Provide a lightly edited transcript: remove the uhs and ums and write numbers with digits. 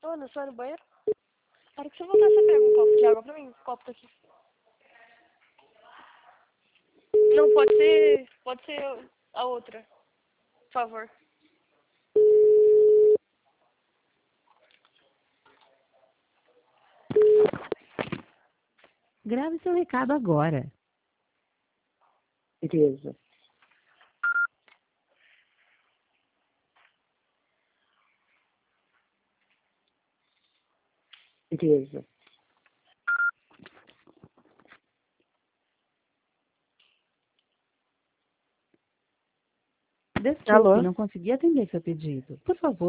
Ana, você vai no banheiro? Na hora que você voltar, você pega um copo de água pra mim. O copo tá aqui. Não, pode ser a outra. Por favor. Grave seu recado agora. Tereza. Tereza. Desculpe, Alô? não consegui atender seu pedido. Por favor.